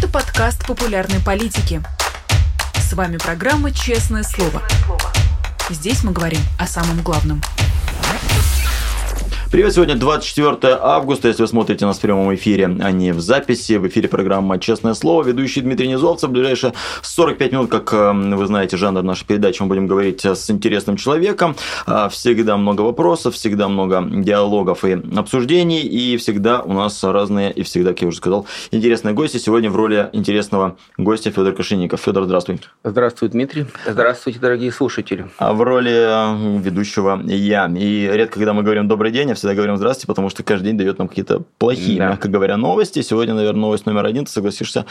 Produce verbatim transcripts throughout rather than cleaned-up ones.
Это подкаст популярной политики. С вами программа «Честное слово». Здесь мы говорим о самом главном. Привет, сегодня двадцать четвёртое августа, если вы смотрите нас в прямом эфире, а не в записи. В эфире программа «Честное слово», ведущий Дмитрий Низовцев. В ближайшие сорок пять минут, как вы знаете, жанр нашей передачи, мы будем говорить с интересным человеком. Всегда много вопросов, всегда много диалогов и обсуждений, и всегда у нас разные, и всегда, как я уже сказал, интересные гости. Сегодня в роли интересного гостя Федор Кашинников. Федор, здравствуй. Здравствуй, Дмитрий. Здравствуйте, дорогие слушатели. А в роли ведущего я. И редко, когда мы говорим «добрый день», я всегда говорим «здравствуйте», потому что каждый день дает нам какие-то плохие, да. мягко говоря, новости. Сегодня, наверное, новость номер один, ты согласишься,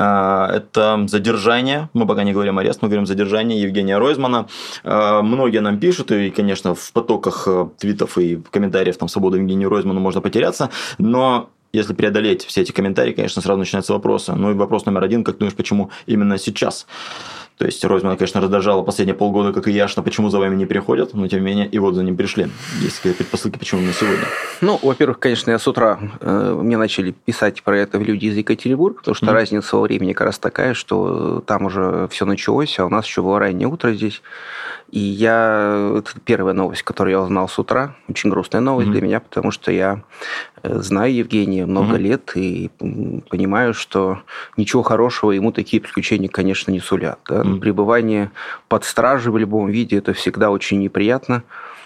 это задержание. Мы пока не говорим арест, мы говорим задержание Евгения Ройзмана. Многие нам пишут, и, конечно, в потоках твитов и комментариев там «Свобода Евгению Ройзману» можно потеряться, но если преодолеть все эти комментарии, конечно, сразу начинаются вопросы. Ну и вопрос номер один, как думаешь, почему именно сейчас? То есть Ройзмана, конечно, раздражало последние полгода, как и Яшина, почему за вами не приходят, но тем не менее и вот за ним пришли. Есть какие-то предпосылки, почему именно сегодня? Ну, во-первых, конечно, я с утра, э, мне начали писать про это люди из Екатеринбурга, потому что mm-hmm. разница во времени как раз такая, что там уже все началось, а у нас еще было раннее утро здесь. И я... Это первая новость, которую я узнал с утра. Очень грустная новость mm-hmm. для меня, потому что я знаю Евгения много mm-hmm. лет и понимаю, что ничего хорошего ему такие приключения, конечно, не сулят. Да? Mm-hmm. Пребывание под стражей в любом виде – это всегда очень неприятно.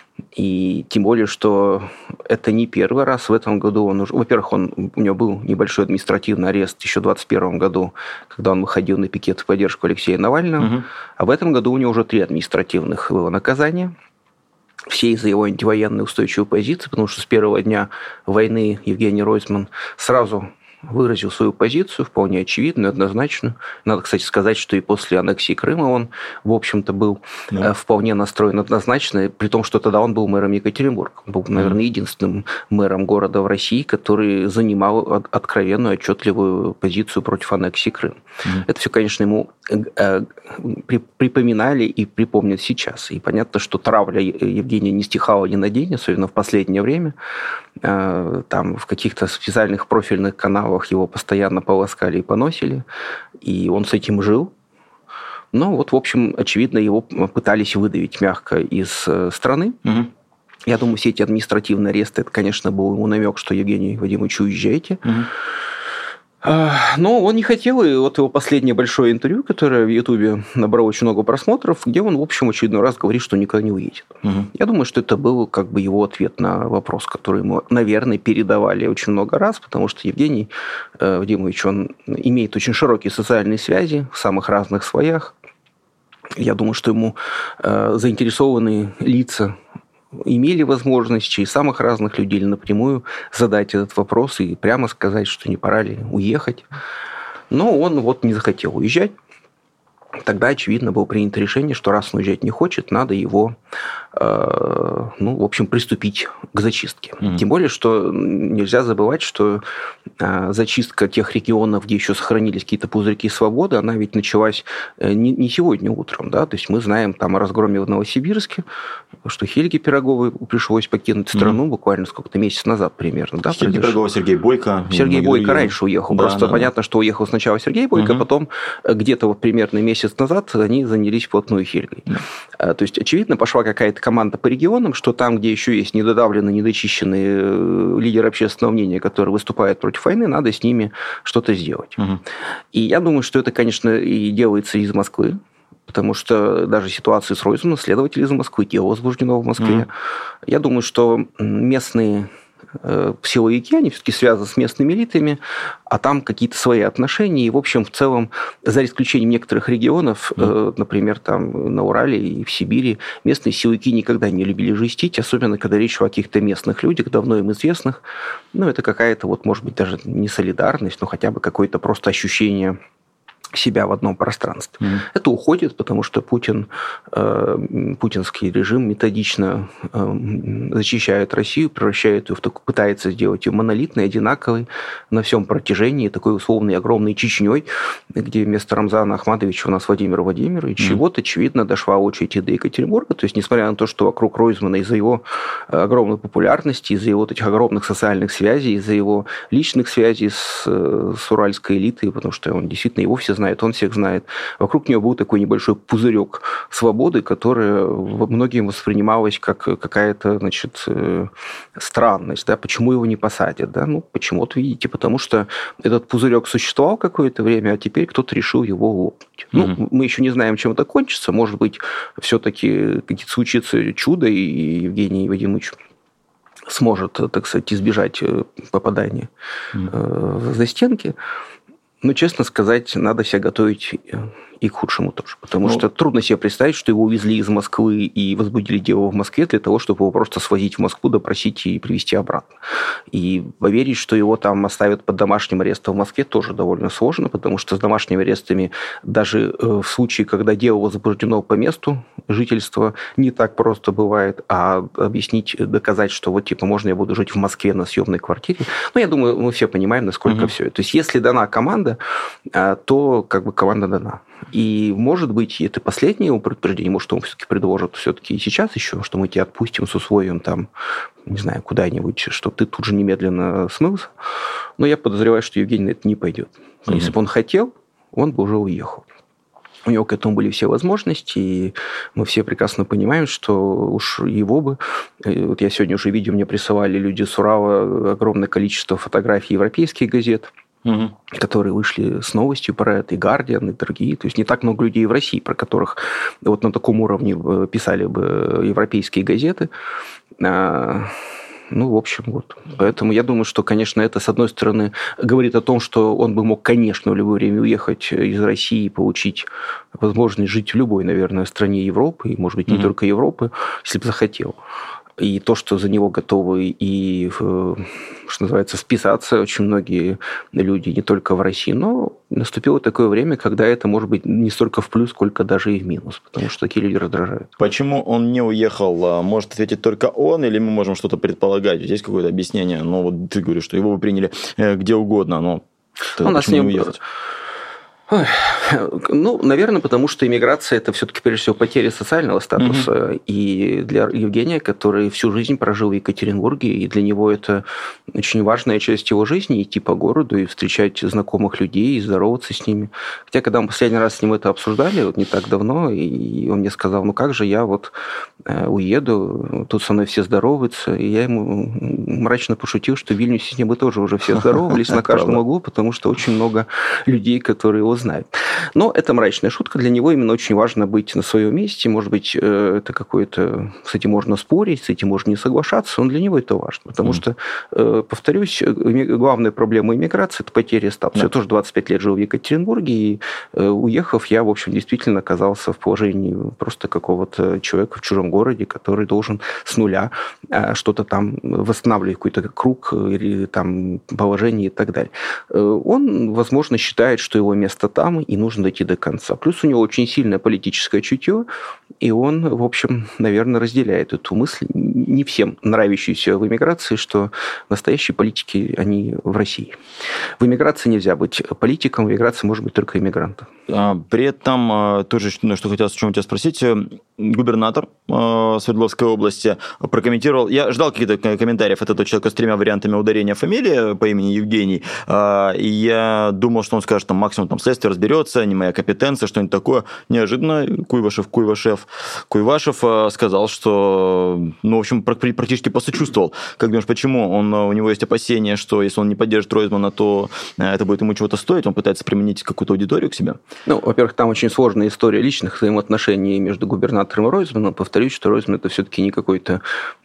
И тем более, что это не первый раз в этом году. Он уже, во-первых, он, у него был небольшой административный арест еще в двадцать первом году, когда он выходил на пикет в поддержку Алексея Навального. Угу. А в этом году у него уже три административных было наказания. Все из-за его антивоенной устойчивой позиции, потому что с первого дня войны Евгений Ройзман сразу выразил свою позицию, вполне очевидную, однозначную. Надо, кстати, сказать, что и после аннексии Крыма он, в общем-то, был да. вполне настроен однозначно, при том, что тогда он был мэром Екатеринбурга. Он был, наверное, единственным мэром города в России, который занимал откровенную, отчетливую позицию против аннексии Крыма. Mm-hmm. Это все, конечно, ему припоминали и припомнят сейчас. И понятно, что травля Евгения не стихала ни на день, особенно в последнее время. Там в каких-то специальных профильных каналах его постоянно полоскали и поносили, и он с этим жил. Но вот, в общем, очевидно, его пытались выдавить мягко из страны. Угу. Я думаю, все эти административные аресты, это, конечно, был ему намек, что Евгений Вадимович, уезжайте. Угу. Но он не хотел, и вот его последнее большое интервью, которое в Ютубе набрало очень много просмотров, где он, в общем, очередной раз говорит, что никуда не уедет. Угу. Я думаю, что это был как бы его ответ на вопрос, который ему, наверное, передавали очень много раз, потому что Евгений Вадимович, он имеет очень широкие социальные связи в самых разных слоях. Я думаю, что ему заинтересованные лица имели возможность через самых разных людей напрямую задать этот вопрос и прямо сказать, что не пора ли уехать. Но он вот не захотел уезжать. Тогда, очевидно, было принято решение, что раз он уезжать не хочет, надо его, э, ну, в общем, приступить к зачистке. Mm-hmm. Тем более, что нельзя забывать, что э, зачистка тех регионов, где еще сохранились какие-то пузырьки свободы, она ведь началась не, не сегодня утром. Да? То есть мы знаем там о разгроме в Новосибирске, что Хельге Пироговой пришлось покинуть страну mm-hmm. буквально сколько-то месяц назад примерно. Да, Хельге Пирогова, Сергей Бойко. Сергей Бойко другие. Раньше уехал. Да, Просто да, понятно, да. что уехал сначала Сергей Бойко, mm-hmm. потом где-то вот примерно месяц Месяц назад они занялись вплотную Хельгой. Да. То есть, очевидно, пошла какая-то команда по регионам, что там, где еще есть недодавленные, недочищенные лидеры общественного мнения, которые выступают против войны, надо с ними что-то сделать. Угу. И я думаю, что это, конечно, и делается из Москвы, потому что даже ситуация с Ройзманом, следователь из Москвы, дело возбуждено в Москве. Угу. Я думаю, что местные силовики, они все-таки связаны с местными элитами, а там какие-то свои отношения. И, в общем, в целом, за исключением некоторых регионов, mm. например, там на Урале и в Сибири, местные силовики никогда не любили жестить, особенно когда речь шла о каких-то местных людях, давно им известных. Ну, это какая-то, вот, может быть, даже не солидарность, но хотя бы какое-то просто ощущение себя в одном пространстве. Mm. Это уходит, потому что Путин, э, путинский режим методично э, зачищает Россию, превращает ее в такую, пытается сделать ее монолитной, одинаковой на всем протяжении, такой условной огромной Чечней, где вместо Рамзана Ахматовича у нас Владимир Владимирович. Mm. И вот, очевидно, дошла очередь и до Екатеринбурга. То есть, несмотря на то, что вокруг Ройзмана из-за его огромной популярности, из-за его этих огромных социальных связей, из-за его личных связей с, с уральской элитой, потому что он действительно его все знает, он всех знает. Вокруг него был такой небольшой пузырек свободы, которая многим воспринималась как какая-то, значит, странность. Да? Почему его не посадят? Да? Ну, почему-то, видите, потому что этот пузырек существовал какое-то время, а теперь кто-то решил его лопнуть. Mm-hmm. Ну, мы еще не знаем, чем это кончится. Может быть, все-таки случится чудо, и Евгений Вадимович сможет, так сказать, избежать попадания mm-hmm. в застенки. Но, честно сказать, надо себя готовить и к худшему тоже. Потому ну, что трудно себе представить, что его увезли из Москвы и возбудили дело в Москве для того, чтобы его просто свозить в Москву, допросить и привезти обратно. И поверить, что его там оставят под домашним арестом в Москве, тоже довольно сложно, потому что с домашними арестами даже в случае, когда дело возбуждено по месту жительства, не так просто бывает, а объяснить, доказать, что вот типа можно я буду жить в Москве на съемной квартире. Ну, я думаю, мы все понимаем, насколько угу. все это. То есть, если дана команда, то как бы команда дана. И, может быть, это последнее его предупреждение, может, он все-таки предложит все-таки и сейчас еще, что мы тебя отпустим с условием, там, не знаю, куда-нибудь, чтобы ты тут же немедленно смылся. Но я подозреваю, что Евгений на это не пойдет. Mm-hmm. Если бы он хотел, он бы уже уехал. У него к этому были все возможности, и мы все прекрасно понимаем, что уж его бы... Вот я сегодня уже видел, мне присылали люди с Урала огромное количество фотографий европейских газет, угу. которые вышли с новостью про это, и «Гардиан», и другие. То есть не так много людей в России, про которых вот на таком уровне писали бы европейские газеты. Ну, в общем, вот. Поэтому я думаю, что, конечно, это, с одной стороны, говорит о том, что он бы мог, конечно, в любое время уехать из России и получить возможность жить в любой, наверное, стране Европы, и, может быть, не mm-hmm. только Европы, если бы захотел. И то, что за него готовы и, что называется, вписаться очень многие люди, не только в России, но наступило такое время, когда это может быть не столько в плюс, сколько даже и в минус, потому что такие люди раздражают. Почему он не уехал, может ответить только он, или мы можем что-то предполагать? Здесь какое-то объяснение? Ну, вот ты говоришь, что его бы приняли где угодно, но у нас не уехать? Ну, наверное, потому что иммиграция – это все-таки, прежде всего, потеря социального статуса. Mm-hmm. И для Евгения, который всю жизнь прожил в Екатеринбурге, и для него это очень важная часть его жизни – идти по городу и встречать знакомых людей, и здороваться с ними. Хотя, когда мы последний раз с ним это обсуждали, вот не так давно, и он мне сказал, ну как же я вот уеду, тут со мной все здороваются, и я ему мрачно пошутил, что в Вильнюсе с ним бы тоже уже все здоровались на каждом углу, потому что очень много людей, которые его знает. Но это мрачная шутка. Для него именно очень важно быть на своем месте. Может быть, это какое-то... С этим можно спорить, с этим можно не соглашаться, но для него это важно. Потому mm. что, повторюсь, главная проблема иммиграции – это потеря статуса. Да. Я тоже двадцать пять лет жил в Екатеринбурге, и уехав, я, в общем, действительно оказался в положении просто какого-то человека в чужом городе, который должен с нуля что-то там восстанавливать, какой-то круг или там положение и так далее. Он, возможно, считает, что его место там, и нужно дойти до конца. Плюс у него очень сильное политическое чутье, и он, в общем, наверное, разделяет эту мысль, не всем нравящуюся в эмиграции, что настоящие политики, они в России. В эмиграции нельзя быть политиком, в эмиграции может быть только иммигрантом. При этом, тоже, что хотел о чем тебя спросить, губернатор Свердловской области прокомментировал, я ждал каких-то комментариев от этого человека с тремя вариантами ударения фамилии по имени Евгений, и я думал, что он скажет, там, максимум там, следствие разберется, не моя компетенция, что-нибудь такое. Неожиданно Куйвашев, Куйвашев, Куйвашев сказал, что, ну, в общем, практически посочувствовал. Как думаешь, почему? Он, у него есть опасения, что если он не поддержит Ройзмана, то это будет ему чего-то стоить, он пытается применить какую-то аудиторию к себе? Ну, во-первых, там очень сложная история личных взаимоотношений между губернатором губернатором Ройзманом. Повторюсь, что Ройзман это все-таки не какой-то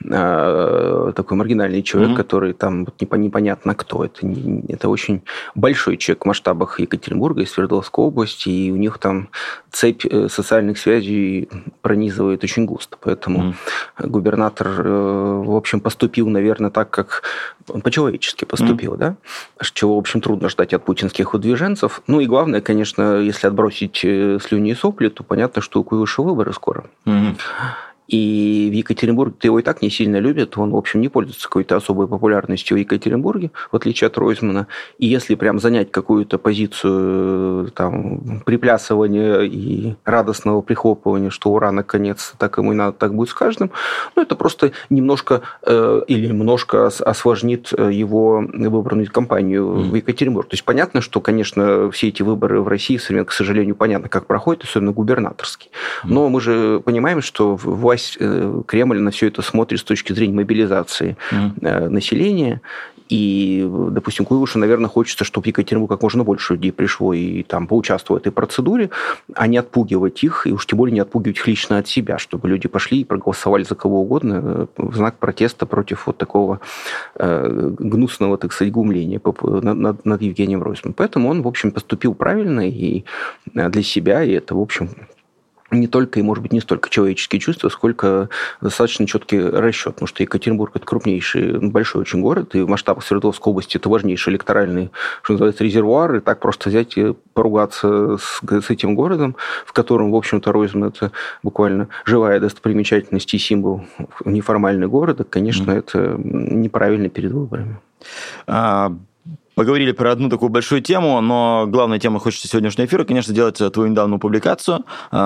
э, такой маргинальный человек, mm-hmm. который там вот, непонятно кто. Это, не, это очень большой человек в масштабах Екатеринбурга и Свердловской области, и у них там цепь социальных связей пронизывает очень густо. Поэтому mm-hmm. губернатор, э, в общем, поступил, наверное, так, как он по-человечески поступил, mm-hmm. да? Чего, в общем, трудно ждать от путинских выдвиженцев. Ну и главное, конечно, если отбросить слюни и сопли, то понятно, что у Куйвышева выборы скоро. Mm-hmm. И в Екатеринбурге его и так не сильно любят. Он, в общем, не пользуется какой-то особой популярностью в Екатеринбурге, в отличие от Ройзмана. И если прям занять какую-то позицию там, приплясывания и радостного прихлопывания, что ура, наконец, так ему и надо, так будет с каждым, ну, это просто немножко э, или немножко осложнит его выборную кампанию mm. в Екатеринбурге. То есть понятно, что, конечно, все эти выборы в России, к сожалению, понятно, как проходят, особенно губернаторские. Mm. Но мы же понимаем, что власть Кремль на все это смотрит с точки зрения мобилизации mm. населения. И, допустим, Куйвышу, наверное, хочется, чтобы в Екатеринбург как можно больше людей пришло и там поучаствовало в этой процедуре, а не отпугивать их, и уж тем более не отпугивать их лично от себя, чтобы люди пошли и проголосовали за кого угодно в знак протеста против вот такого э, гнусного, так сказать, гумления над, над Евгением Ройзманом. Поэтому он, в общем, поступил правильно и для себя, и это, в общем, не только и, может быть, не столько человеческие чувства, сколько достаточно четкий расчет. Потому что Екатеринбург – это крупнейший, большой очень город, и в масштабах Свердловской области это важнейший электоральный, что называется, резервуар, и так просто взять и поругаться с, с этим городом, в котором, в общем-то, Ройзман – это буквально живая достопримечательность и символ неформального города, конечно, mm-hmm. это неправильно перед выборами. А... Поговорили про одну такую большую тему, но главная тема хочется сегодняшнего эфира, конечно, сделать твою недавнюю публикацию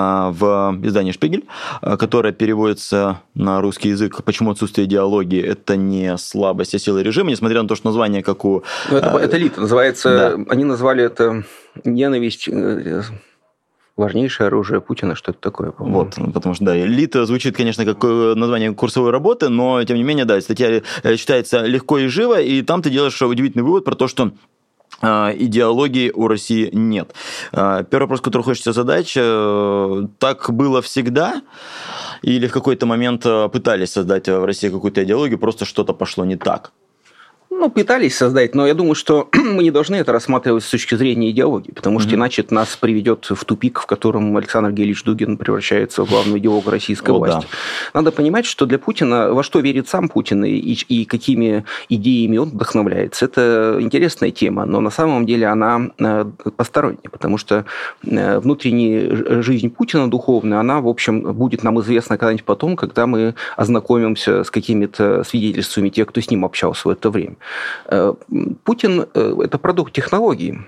в издании «Шпигель», которая переводится на русский язык «Почему отсутствие идеологии – это не слабость, а сила режима», несмотря на то, что название как у... Ну, это, это элита, называется... Да. Они назвали это «Ненависть». Важнейшее оружие Путина, что это такое, по-моему. Вот, потому что, да, элита звучит, конечно, как название курсовой работы, но, тем не менее, да, статья читается легко и живо, и там ты делаешь удивительный вывод про то, что идеологии у России нет. Первый вопрос, который хочется задать, так было всегда? Или в какой-то момент пытались создать в России какую-то идеологию, просто что-то пошло не так? Ну, пытались создать, но я думаю, что мы не должны это рассматривать с точки зрения идеологии, потому что mm-hmm. иначе это нас приведет в тупик, в котором Александр Георгиевич Дугин превращается в главного идеолога российской О, власти. Да. Надо понимать, что для Путина, во что верит сам Путин и, и какими идеями он вдохновляется, это интересная тема, но на самом деле она посторонняя, потому что внутренняя жизнь Путина духовная, она, в общем, будет нам известна когда-нибудь потом, когда мы ознакомимся с какими-то свидетельствами тех, кто с ним общался в это время. Путин – это продукт технологий.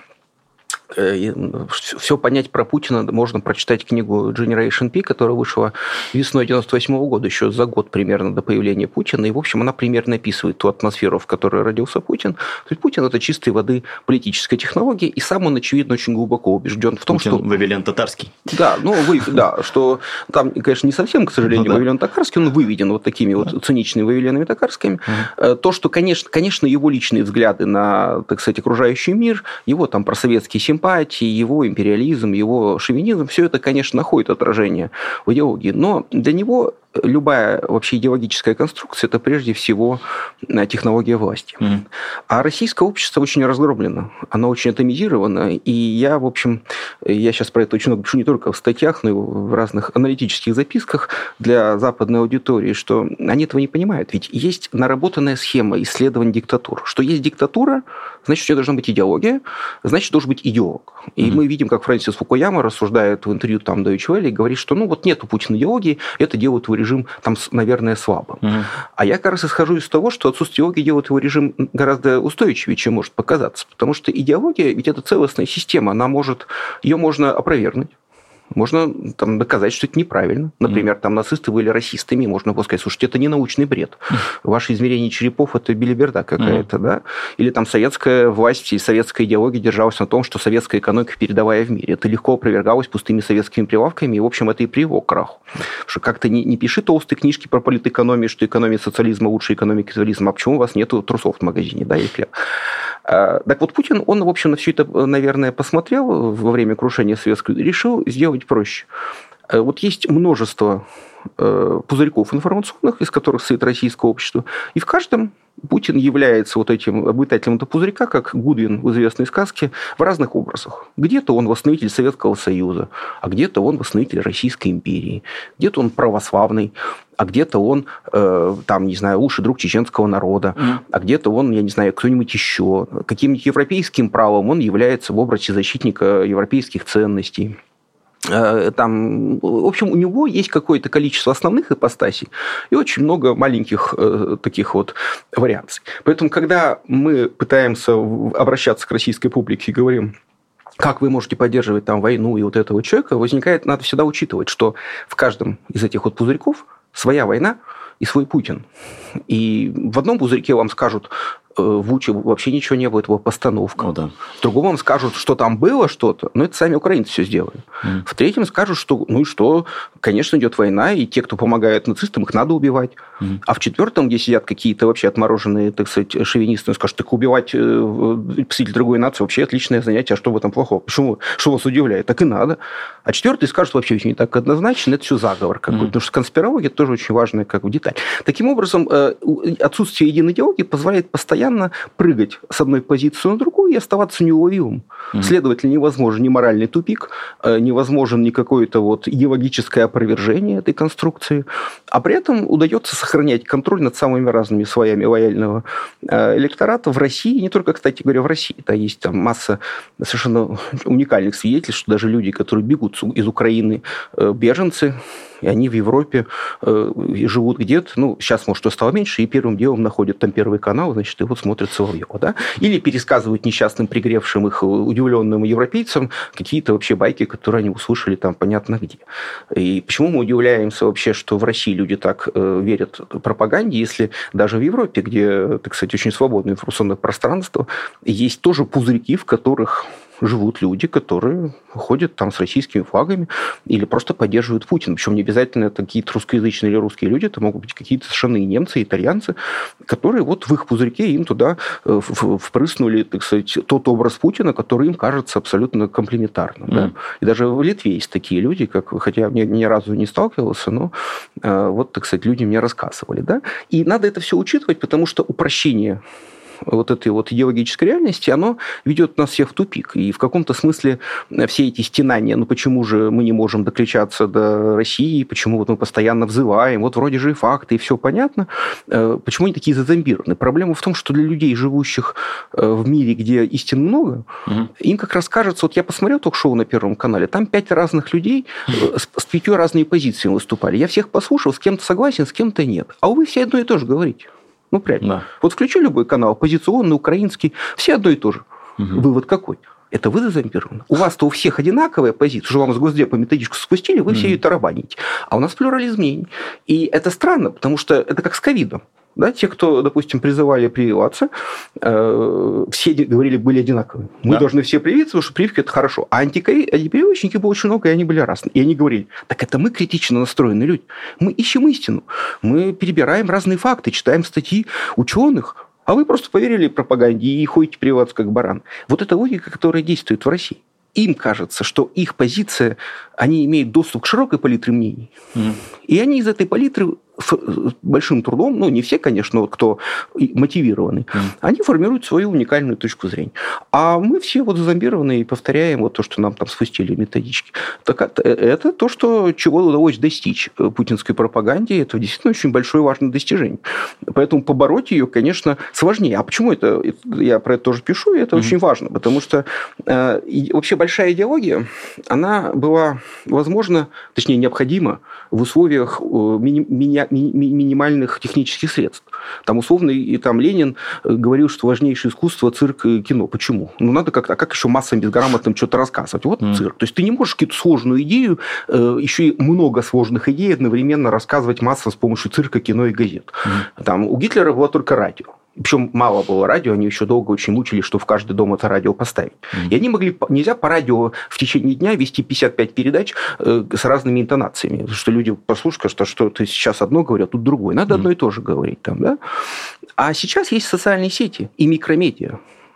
Все понять про Путина можно прочитать книгу Generation P, которая вышла весной девяносто восьмого года, еще за год примерно до появления Путина. И, в общем, она примерно описывает ту атмосферу, в которой родился Путин. То есть Путин – это чистой воды политическая технология, и сам он, очевидно, очень глубоко убежден в том, Путин что... Вавилон татарский. Да, ну, вы... да, что там, конечно, не совсем, к сожалению, ну, да. Вавилон татарский, он выведен вот такими да. вот циничными Вавилонами татарскими. Угу. То, что, конечно, конечно, его личные взгляды на, так сказать, окружающий мир, его там просоветские симпатии, его империализм, его шовинизм, все это, конечно, находит отражение в идеологии. Но для него любая вообще идеологическая конструкция – это прежде всего технология власти. Mm. А российское общество очень разгроблено, оно очень атомизировано, и я, в общем, я сейчас про это очень много пишу не только в статьях, но и в разных аналитических записках для западной аудитории, что они этого не понимают. Ведь есть наработанная схема исследования диктатур. Что есть диктатура, значит, у нее должна быть идеология, значит, должен быть идеолог. И mm. мы видим, как Фрэнсис Фукуяма рассуждает в интервью там Deutsche Welle и говорит, что ну вот нет у Путина идеологии, это делает его режим, там, наверное, слабым. Mm. А я как раз исхожу из того, что отсутствие идеологии делает его режим гораздо устойчивее, чем может показаться. Потому что идеология, ведь это целостная система, она может, ее можно опровергнуть. Можно там, доказать, что это неправильно. Например, там нацисты были расистами, можно было сказать, слушайте, это не научный бред. Ваше измерение черепов – это белиберда какая-то, да? Или там советская власть и советская идеология держалась на том, что советская экономика передовая в мире. Это легко опровергалось пустыми советскими прилавками, и, в общем, это и привело к краху. Потому что как-то не, не пиши толстые книжки про политэкономию, что экономия социализма лучше экономики капитализма, а почему у вас нету трусов в магазине, да, или хлеб. Так вот, Путин, он, в общем, на все это, наверное, посмотрел во время крушения советской, решил сделать проще. Вот есть множество пузырьков информационных, из которых состоит российское общество, и в каждом Путин является вот этим обитателем этого пузырька, как Гудвин в известной сказке, в разных образах. Где-то он восстановитель Советского Союза, а где-то он восстановитель Российской империи, где-то он православный, а где-то он, э, там, не знаю, лучший друг чеченского народа, mm. а где-то он, я не знаю, кто-нибудь еще. Каким-нибудь европейским правом он является в образе защитника европейских ценностей. Там, в общем, у него есть какое-то количество основных ипостасей и очень много маленьких э, таких вот вариаций. Поэтому, когда мы пытаемся обращаться к российской публике и говорим, как вы можете поддерживать там войну и вот этого человека, возникает, надо всегда учитывать, что в каждом из этих вот пузырьков своя война и свой Путин. И в одном пузырьке вам скажут, в Уче вообще ничего не было, это была постановка. О, да. В другом вам скажут, что там было что-то, но это сами украинцы все сделали. Mm. В третьем скажут, что, ну и что, конечно, идет война, и те, кто помогает нацистам, их надо убивать. Mm. А в четвертом, где сидят какие-то вообще отмороженные, так сказать, шовинисты, скажут, так убивать представителей другой нации вообще отличное занятие, а что в этом плохого? Почему? Что вас удивляет? Так и надо. А четвертый скажут, вообще не так однозначно, это все заговор какой-то. Mm. Потому что конспирология тоже очень важная как бы деталь. Таким образом, отсутствие единой идеологии позволяет постоянно прыгать с одной позиции на другую и оставаться неуловимым. Mm-hmm. Следовательно, невозможен ни моральный тупик, невозможен ни какое-то вот идеологическое опровержение этой конструкции, а при этом удается сохранять контроль над самыми разными слоями лояльного электората в России, не только, кстати говоря, в России. Да, есть там масса совершенно уникальных свидетельств, что даже люди, которые бегут из Украины, беженцы, и они в Европе э, живут где-то, ну, сейчас, может, что стало меньше, и первым делом находят там Первый канал, значит, и вот смотрят Соловьева, да? Или пересказывают несчастным, пригревшим их удивленным европейцам какие-то вообще байки, которые они услышали там понятно где. И почему мы удивляемся вообще, что в России люди так э, верят пропаганде, если даже в Европе, где, так сказать, очень свободное информационное пространство, есть тоже пузырьки, в которых живут люди, которые ходят там с российскими флагами или просто поддерживают Путина. Причем не обязательно это какие-то русскоязычные или русские люди, это могут быть какие-то совершенно и немцы, и итальянцы, которые вот в их пузырьке им туда впрыснули, так сказать, тот образ Путина, который им кажется абсолютно комплементарным. Mm. Да? И даже в Литве есть такие люди, как, хотя я ни, ни разу не сталкивался, но вот, так сказать, люди мне рассказывали. Да? И надо это все учитывать, потому что упрощение вот этой вот идеологической реальности, оно ведет нас всех в тупик. И в каком-то смысле все эти стенания, ну почему же мы не можем докричаться до России, почему вот мы постоянно взываем, вот вроде же и факты, и все понятно, почему они такие зазомбированы? Проблема в том, что для людей, живущих в мире, где истин много, угу. им как раз кажется, вот я посмотрел ток-шоу на Первом канале, там пять разных людей угу. с, с пятью разными позициями выступали. Я всех послушал, с кем-то согласен, с кем-то нет. А вы все одно и то же говорите. Ну, прям. Да. Вот включи любой канал, оппозиционный, украинский, все одно и то же. Угу. Вывод какой? Это вы зазомбированы. У вас-то у всех одинаковая позиция, что вам с Госдепа методичку спустили, вы mm-hmm. все ее тарабаните. А у нас плюрализм мнений. И это странно, потому что это как с ковидом. Да, те, кто, допустим, призывали прививаться, э, все говорили, были одинаковые. Мы да. должны все привиться, потому что прививки – это хорошо. А антипрививочники было очень много, и они были разные. И они говорили, так это мы критично настроенные люди. Мы ищем истину. Мы перебираем разные факты, читаем статьи ученых. А вы просто поверили пропаганде и ходите прививаться как баран. Вот это логика, которая действует в России. Им кажется, что их позиция, они имеют доступ к широкой палитре мнений. Mm. И они из этой палитры с большим трудом, ну, не все, конечно, кто мотивированы, mm. они формируют свою уникальную точку зрения. А мы все вот зазомбированы и повторяем вот то, что нам там спустили методички. Так это, это то, что, чего удалось достичь путинской пропаганде. Это действительно очень большое важное достижение. Поэтому побороть ее, конечно, сложнее. А почему это? Я про это тоже пишу, и это mm. очень важно. Потому что э, вообще большая идеология, она была возможна, точнее, необходима в условиях мини- мини- ми- минимальных технических средств. Там условно и там Ленин говорил, что важнейшее искусство – цирк и кино. Почему? Ну, надо как-то, а как еще массам безграмотным что-то рассказывать? Вот mm. цирк. То есть ты не можешь какую-то сложную идею, еще и много сложных идей одновременно рассказывать массам с помощью цирка, кино и газет. Mm. Там у Гитлера было только радио. Причем мало было радио, они еще долго очень мучились, что в каждый дом это радио поставить. Mm-hmm. И они могли, нельзя по радио в течение дня вести пятьдесят пять передач э, с разными интонациями. Потому что люди послушают, что, что ты сейчас одно говорят, тут другое. Надо mm-hmm. одно и то же говорить. Там, да? А сейчас есть социальные сети и микромедиа.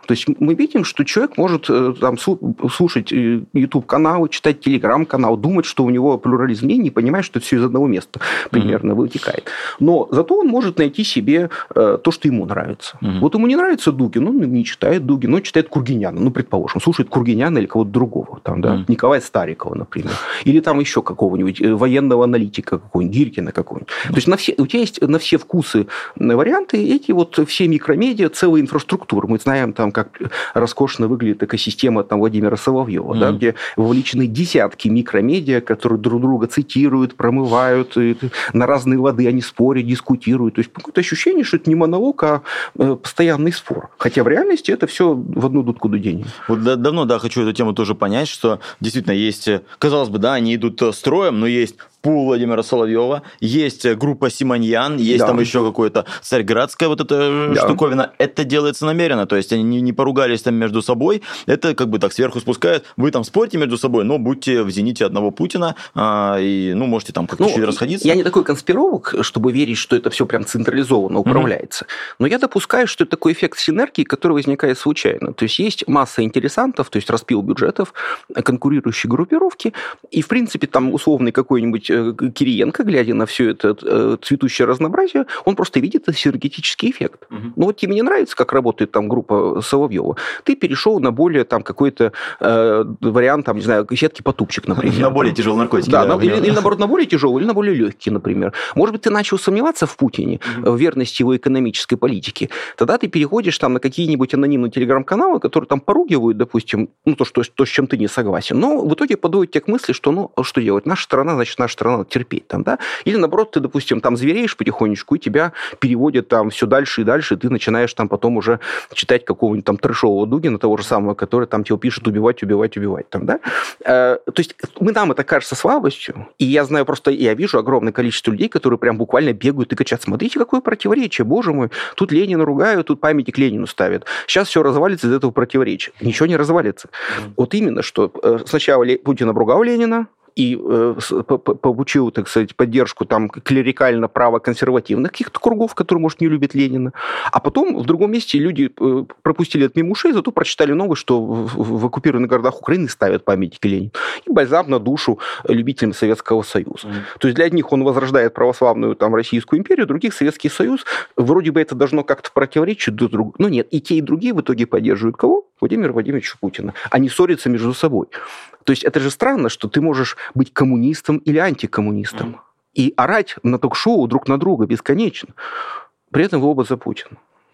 То есть мы видим, что человек может там, слушать YouTube-канал, читать телеграм-канал, думать, что у него плюрализм мнений, понимать, что это все из одного места примерно mm-hmm. вытекает. Но зато он может найти себе э, то, что ему нравится. Mm-hmm. Вот ему не нравится Дугин, он не читает Дугина, он читает Кургиняна, ну, предположим, слушает Кургиняна или кого-то другого, там, да, mm-hmm. Николая Старикова, например, или там еще какого-нибудь военного аналитика, какого-нибудь Гиркина какого-нибудь. Mm-hmm. То есть на все, у тебя есть на все вкусы варианты, эти вот все микромедиа, целая инфраструктура. Мы знаем, там, как роскошно выглядит экосистема там, Владимира Соловьева, mm-hmm. да, где вовлечены десятки микромедиа, которые друг друга цитируют, промывают, и на разные лады они спорят, дискутируют. То есть какое-то ощущение, что это не монолог, а постоянный спор. Хотя в реальности это все в одну дудку дудения. Вот давно, да, хочу эту тему тоже понять, что действительно есть, казалось бы, да, они идут строем, но есть пул Владимира Соловьева, есть группа Симоньян, есть да. там еще какое-то Царьградская вот эта да. штуковина. Это делается намеренно, то есть они не, не поругались там между собой, это как бы так сверху спускают, вы там спорите между собой, но будьте в зените одного Путина, а, и, ну, можете там как-то ну, чуть расходиться. Я не такой конспиролог, чтобы верить, что это все прям централизованно управляется, mm-hmm. но я допускаю, что это такой эффект синергии, который возникает случайно. То есть есть масса интересантов, то есть распил бюджетов, конкурирующие группировки, и, в принципе, там условный какой-нибудь Кириенко, глядя на все это цветущее разнообразие, он просто видит этот синергетический эффект. Uh-huh. Ну вот тебе не нравится, как работает там группа Соловьева, ты перешел на более там какой-то э, вариант, там, не знаю, сетки-потупчик, например. На более тяжелые наркотики. Да, да, или, или, наоборот, на более тяжелые, или на более легкие, например. Может быть, ты начал сомневаться в Путине, uh-huh. в верности его экономической политики, тогда ты переходишь там на какие-нибудь анонимные телеграм-каналы, которые там поругивают, допустим, ну, то, что, то, с чем ты не согласен. Но в итоге подводят тебя к мысли, что, ну, что делать? Наша страна, значит, наша страна терпеть там, да? Или, наоборот, ты, допустим, там звереешь потихонечку, и тебя переводят там все дальше и дальше, и ты начинаешь там потом уже читать какого-нибудь там трэшового Дугина, того же самого, который там тебе пишет убивать, убивать, убивать, там, да? Э, то есть мы, нам это кажется слабостью, и я знаю просто, я вижу огромное количество людей, которые прям буквально бегают и кричат: смотрите, какое противоречие, боже мой, тут Ленина ругают, тут памятник Ленину ставят. Сейчас все развалится из этого противоречия. Ничего не развалится. Mm-hmm. Вот именно, что сначала Путин обругал Ленина, и э, получил, так сказать, поддержку там клерикально-право-консервативных каких-то кругов, которые, может, не любят Ленина. А потом в другом месте люди э, пропустили это мимо ушей, зато прочитали новость, что в, в, в оккупированных городах Украины ставят памятники Ленину. И бальзам на душу любителям Советского Союза. Mm. То есть для одних он возрождает православную там, Российскую империю, других Советский Союз. Вроде бы это должно как-то противоречить друг другу. Но нет, и те, и другие в итоге поддерживают кого? Владимира Владимировича Путина. Они ссорятся между собой. То есть это же странно, что ты можешь быть коммунистом или антикоммунистом mm. и орать на ток-шоу друг на друга бесконечно. При этом вы оба за Путина.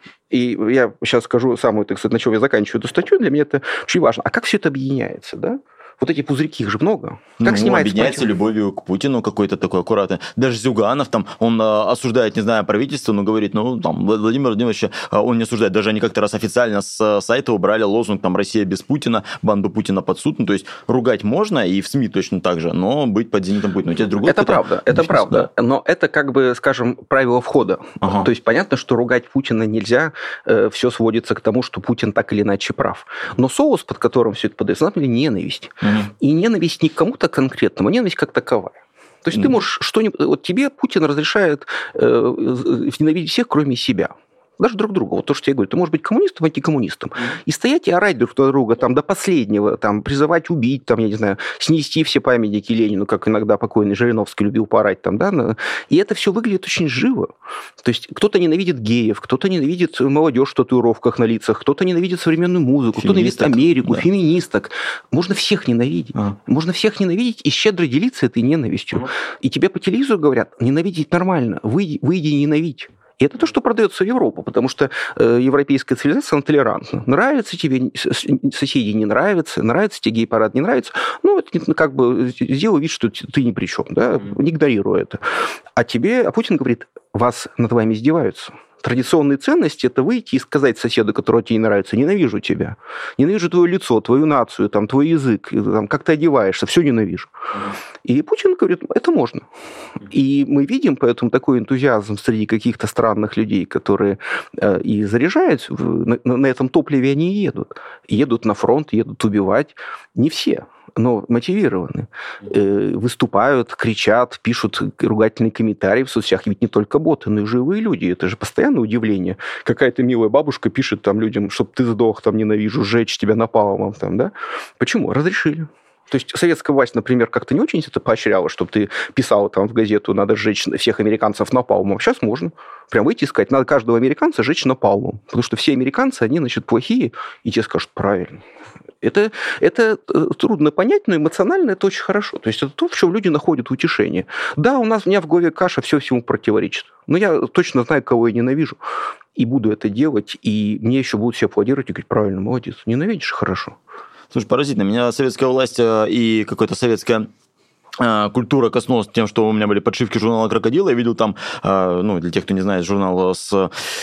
И я сейчас скажу самую, так сказать, на чем я заканчиваю эту статью, для меня это очень важно. А как все это объединяется, да? Вот эти пузырьки, их же много. Как ну, снимается объединяется любовью к Путину какой-то такой аккуратный. Даже Зюганов там, он а, осуждает, не знаю, правительство, но говорит, ну, там, Владимир Владимирович, а, он не осуждает. Даже они как-то раз официально с сайта убрали лозунг, там, «Россия без Путина», банду Путина под суд. Ну, то есть, ругать можно, и в СМИ точно так же, но быть под зенитом Путина. У тебя другой это правда, это правда. Да. Но это, как бы, скажем, правило входа. Ага. То есть, понятно, что ругать Путина нельзя, э, все сводится к тому, что Путин так или иначе прав. Но соус, под которым все это подается, на самом деле, ненависть. Угу. И ненависть не к кому-то конкретному, а ненависть как таковая. То есть mm. ты можешь что-нибудь... Вот тебе Путин разрешает э, ненавидеть всех, кроме себя. Даже друг друга. Вот то, что я говорю. Ты можешь быть коммунистом, антикоммунистом. Mm. И стоять и орать друг на друга там, до последнего, там, призывать убить, там, я не знаю, снести все памятники Ленину, как иногда покойный Жириновский любил поорать. Там, да? И это все выглядит очень живо. То есть кто-то ненавидит геев, кто-то ненавидит молодежь в татуировках на лицах, кто-то ненавидит современную музыку, кто-то ненавидит Америку, да. феминисток. Можно всех ненавидеть. А. Можно всех ненавидеть и щедро делиться этой ненавистью. А. И тебе по телевизору говорят, ненавидеть нормально, выйди, выйди и ненавидь. И это то, что продается в Европу, потому что э, европейская цивилизация, она толерантна. Нравится тебе, соседи не нравятся, нравится тебе гей-парад, не нравится. Ну, это как бы сделай вид, что ты ни при чем, да, не игнорируй это. А тебе, а Путин говорит, вас над вами издеваются. Традиционные ценности – это выйти и сказать соседу, который тебе не нравится, ненавижу тебя, ненавижу твое лицо, твою нацию, там, твой язык, там, как ты одеваешься, все ненавижу. И Путин говорит, это можно. И мы видим поэтому такой энтузиазм среди каких-то странных людей, которые э, и заряжают, на, на этом топливе они и едут. Едут на фронт, едут убивать. Не все. но мотивированы. Выступают, кричат, пишут ругательные комментарии в соцсетях. Ведь не только боты, но и живые люди. Это же постоянное удивление. Какая-то милая бабушка пишет там людям, чтоб ты сдох, там, ненавижу, сжечь тебя напалмом. Там, да? Почему? Разрешили. То есть советская власть, например, как-то не очень это поощряла, чтобы ты писал там в газету, надо сжечь всех американцев напалмом. Сейчас можно. Прям выйти и сказать, надо каждого американца сжечь напалмом. Потому что все американцы, они, значит, плохие, и тебе скажут, правильно. Это, это трудно понять, но эмоционально это очень хорошо. То есть это то, в чем люди находят утешение. Да, у нас у меня в голове каша, все всему противоречит. Но я точно знаю, кого я ненавижу. И буду это делать, и мне еще будут все аплодировать и говорить, правильно, молодец. Ненавидишь? Хорошо. Слушай, поразительно. Меня советская власть и какая-то советская культура коснулась тем, что у меня были подшивки журнала «Крокодил». Я видел там, ну, для тех, кто не знает, журнал с